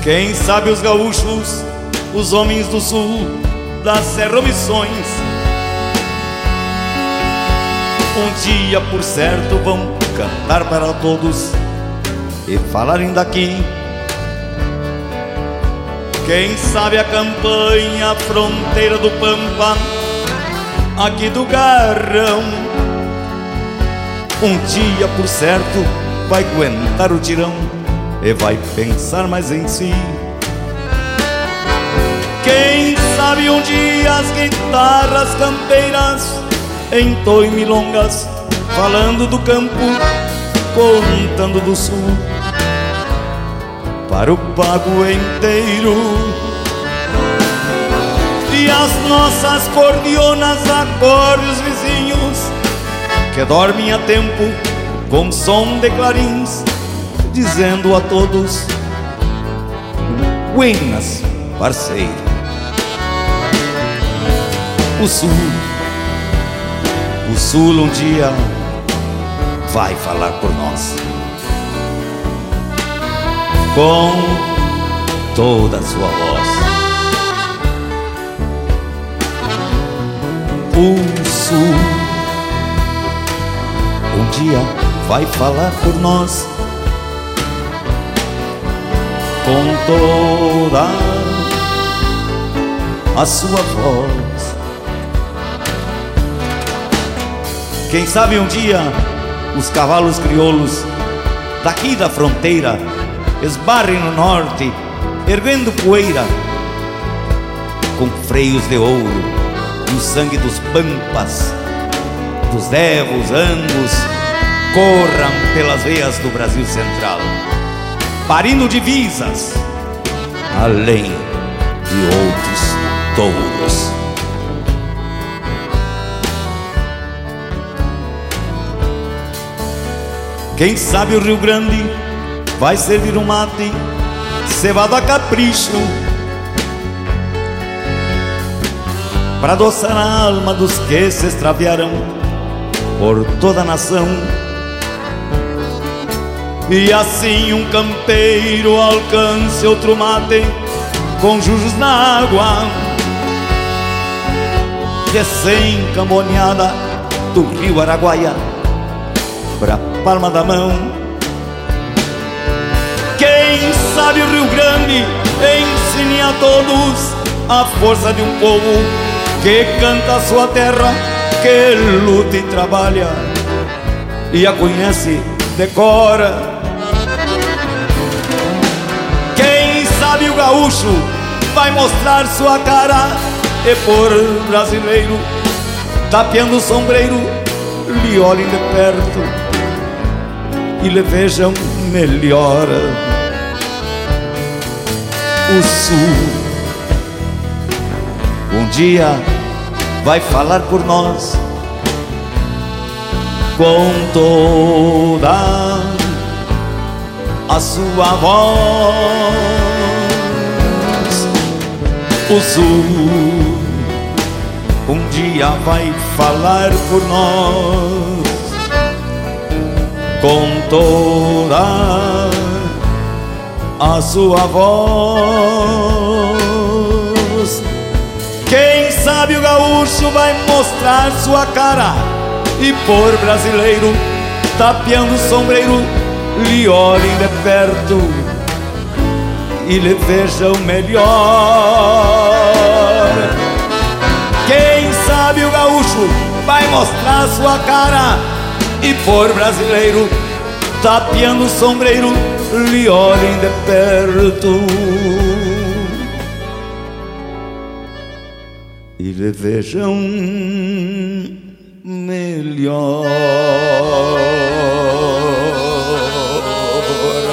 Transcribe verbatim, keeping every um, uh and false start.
Quem sabe os gaúchos, os homens do sul das serra-missões, um dia por certo vão cantar para todos e falarem daqui. Quem sabe a campanha, a fronteira do Pampa, aqui do Garrão, um dia por certo vai aguentar o tirão e vai pensar mais em si. Quem sabe um dia as guitarras campeiras entoem milongas, falando do campo, contando do sul para o pago inteiro. E as nossas cordionas acordem os vizinhos que dormem a tempo com som de clarins, dizendo a todos: buenas, parceiro. O sul, o sul um dia vai falar por nós com toda a sua voz. O sul um dia vai falar por nós com toda a sua voz. Quem sabe um dia os cavalos crioulos daqui da fronteira esbarrem no norte, erguendo poeira, com freios de ouro e o sangue dos pampas, dos devos, angus, corram pelas veias do Brasil Central, parindo divisas, além de outros touros. Quem sabe o Rio Grande vai servir um mate cevado a capricho para adoçar a alma dos que se extraviaram por toda a nação. E assim um campeiro alcance outro mate com jujos na água, recém-camboneada do rio Araguaia pra palma da mão. Quem sabe o Rio Grande ensine a todos a força de um povo que canta a sua terra, que luta e trabalha e a conhece, decora. Quem sabe o gaúcho vai mostrar sua cara e por brasileiro, tapeando o sombreiro, lhe olhem de perto e lhe vejam melhor. O sul um dia vai falar por nós com toda a sua voz. O sul um dia vai falar por nós com toda a sua voz. Quem sabe o gaúcho vai mostrar sua cara e por brasileiro, tapeando o sombreiro, lhe olhem de perto e lhe vejam melhor. Quem sabe o gaúcho vai mostrar sua cara e por brasileiro, tapeando o sombreiro, lhe olhem de perto e lhe vejam melhor.